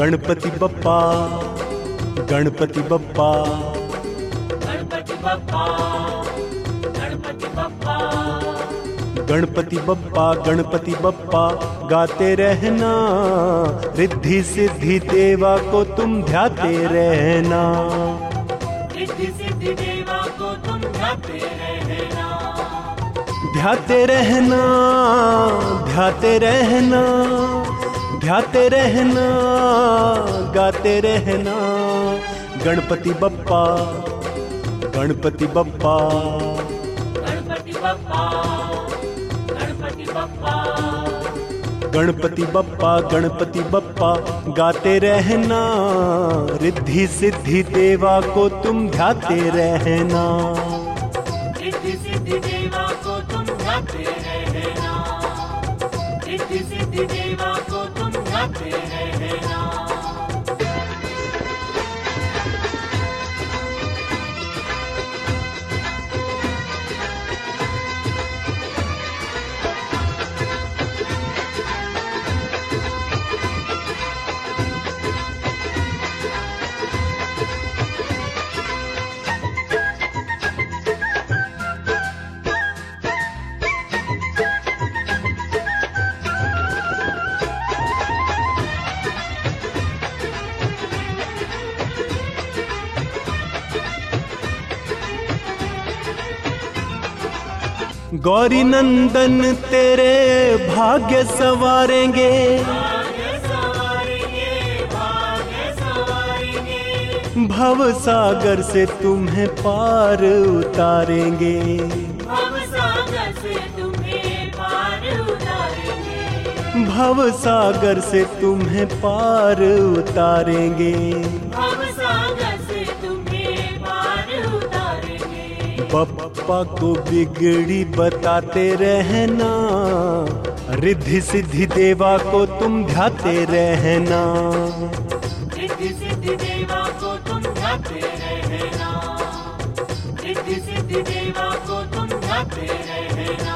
गणपति बप्पा गणपति बप्पा गणपति बप्पा गणपति बप्पा गणपति बप्पा गणपति बप्पा गाते रहना, रिद्धि सिद्धि देवा को तुम ध्याते रहना। रिद्धि सिद्धि देवा को तुम ध्याते रहना। ध्याते रहना ध्याते रहना ध्याते रहना गाते रहना। गणपति बप्पा गणपति बप्पा गणपति बप्पा गणपति बप्पा गणपति बप्पा गणपति बप्पा गाते रहना, रिद्धि सिद्धि देवा को तुम ध्याते रहना। रिद्धि सिद्धि देवा को तुम ध्याते रहना। रिद्धि सिद्धि देवा को तुम ध्याते रहना। गौरी नंदन तेरे भाग्य सवारेंगे, भाग्य सवारेंगे, भाग्य सवारेंगे। भव सागर से तुम्हें पार उतारेंगे। भव सागर से तुम्हें पार उतारेंगे। भव सागर से तुम्हें पार उतारेंगे। भव सागर से तुम्हें पार उतारेंगे। बप्पा को बिगड़ी बताते रहना, रिद्धि सिद्धि देवा को तुम ध्याते रहना। रिद्धि सिद्धि देवा को तुम ध्याते रहना। रिद्धि सिद्धि देवा को तुम ध्याते रहना।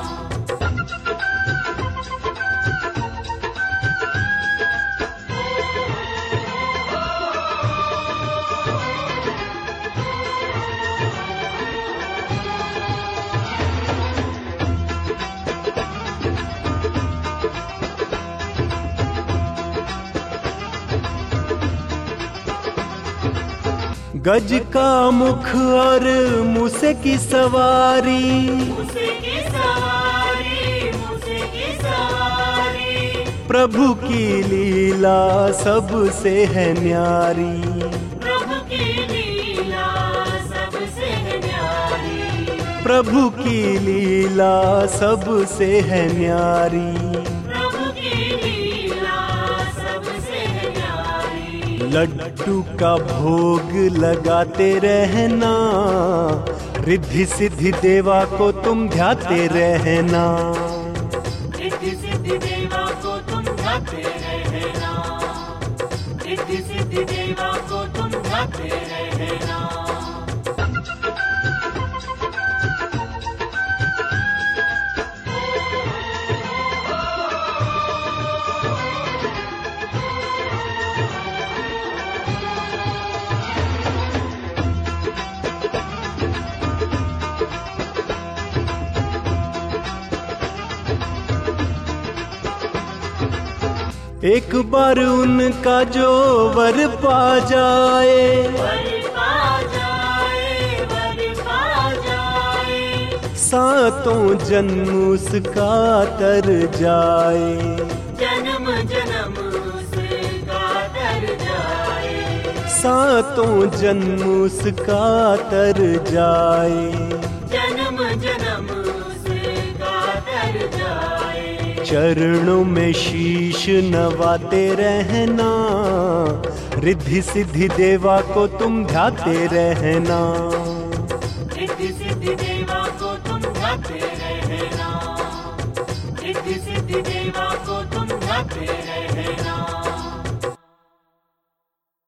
गज का मुख और मूसे की सवारी, मूसे की सवारी, मूसे की सवारी। प्रभु की लीला सबसे है न्यारी। प्रभु की लीला सबसे है न्यारी। प्रभु की लीला सबसे है न्यारी। प्रभु की लीला सबसे है न्यारी। लड्डू का भोग लगाते रहना, रिद्धि सिद्धि देवा को तुम ध्याते रहना। रिद्धि सिद्धि देवा को तुम ध्याते रहना। रिद्धि सिद्धि देवा को तुम ध्याते रहना। एक बार उनका जो वर पा जाए, वर पा जाए, वर पा जाए। सातों जन्म उसका तर जाए। जन्म जन्म उसका तर जाए। सातों जन्म उसका तर जाए। जन्म जन्म उसका तर जाए। चरणों में शीश नवाते रहना, रिद्धि सिद्धि देवा को तुम ध्याते रहना। रिद्धि सिद्धि देवा को तुम ध्याते रहना। रिद्धि सिद्धि देवा को तुम ध्याते रहना।